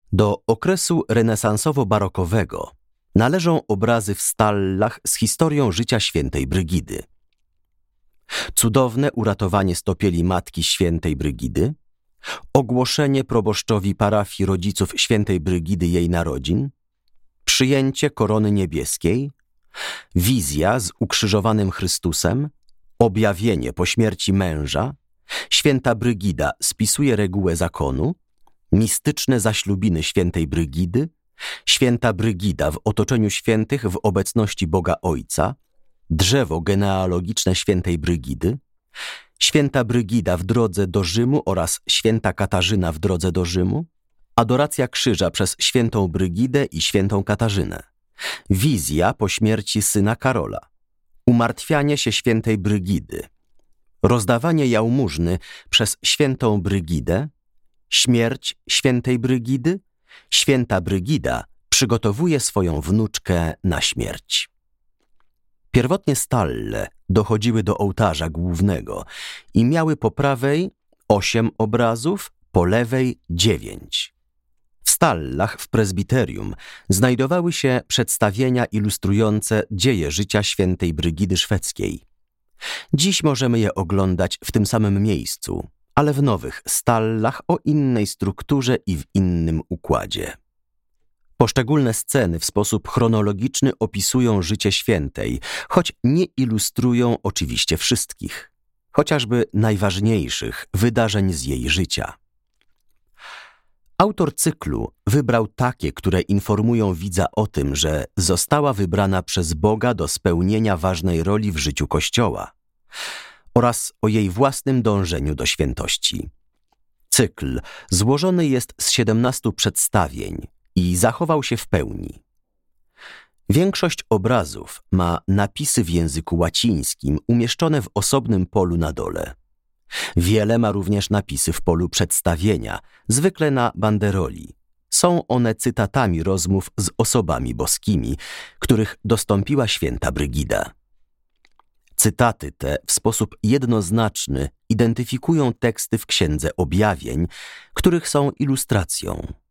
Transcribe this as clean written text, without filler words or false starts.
Do okresu renesansowo-barokowego należą obrazy w stallach z historią życia świętej Brygidy. Cudowne uratowanie z topieli matki świętej Brygidy, ogłoszenie proboszczowi parafii rodziców świętej Brygidy jej narodzin, przyjęcie korony niebieskiej, wizja z ukrzyżowanym Chrystusem, objawienie po śmierci męża, święta Brygida spisuje regułę zakonu, mistyczne zaślubiny świętej Brygidy, święta Brygida w otoczeniu świętych w obecności Boga Ojca, drzewo genealogiczne świętej Brygidy, święta Brygida w drodze do Rzymu oraz święta Katarzyna w drodze do Rzymu, adoracja krzyża przez świętą Brygidę i świętą Katarzynę, wizja po śmierci syna Karola, umartwianie się świętej Brygidy, rozdawanie jałmużny przez świętą Brygidę, śmierć świętej Brygidy, święta Brygida przygotowuje swoją wnuczkę na śmierć. Pierwotnie stalle dochodziły do ołtarza głównego i miały po prawej 8 obrazów, po lewej 9. W stallach w prezbiterium znajdowały się przedstawienia ilustrujące dzieje życia świętej Brygidy Szwedzkiej. Dziś możemy je oglądać w tym samym miejscu, ale w nowych stallach o innej strukturze i w innym układzie. Poszczególne sceny w sposób chronologiczny opisują życie świętej, choć nie ilustrują oczywiście wszystkich, chociażby najważniejszych wydarzeń z jej życia. Autor cyklu wybrał takie, które informują widza o tym, że została wybrana przez Boga do spełnienia ważnej roli w życiu Kościoła oraz o jej własnym dążeniu do świętości. Cykl złożony jest z 17 przedstawień i zachował się w pełni. Większość obrazów ma napisy w języku łacińskim umieszczone w osobnym polu na dole. Wiele ma również napisy w polu przedstawienia, zwykle na banderoli. Są one cytatami rozmów z osobami boskimi, których dostąpiła święta Brygida. Cytaty te w sposób jednoznaczny identyfikują teksty w Księdze Objawień, których są ilustracją.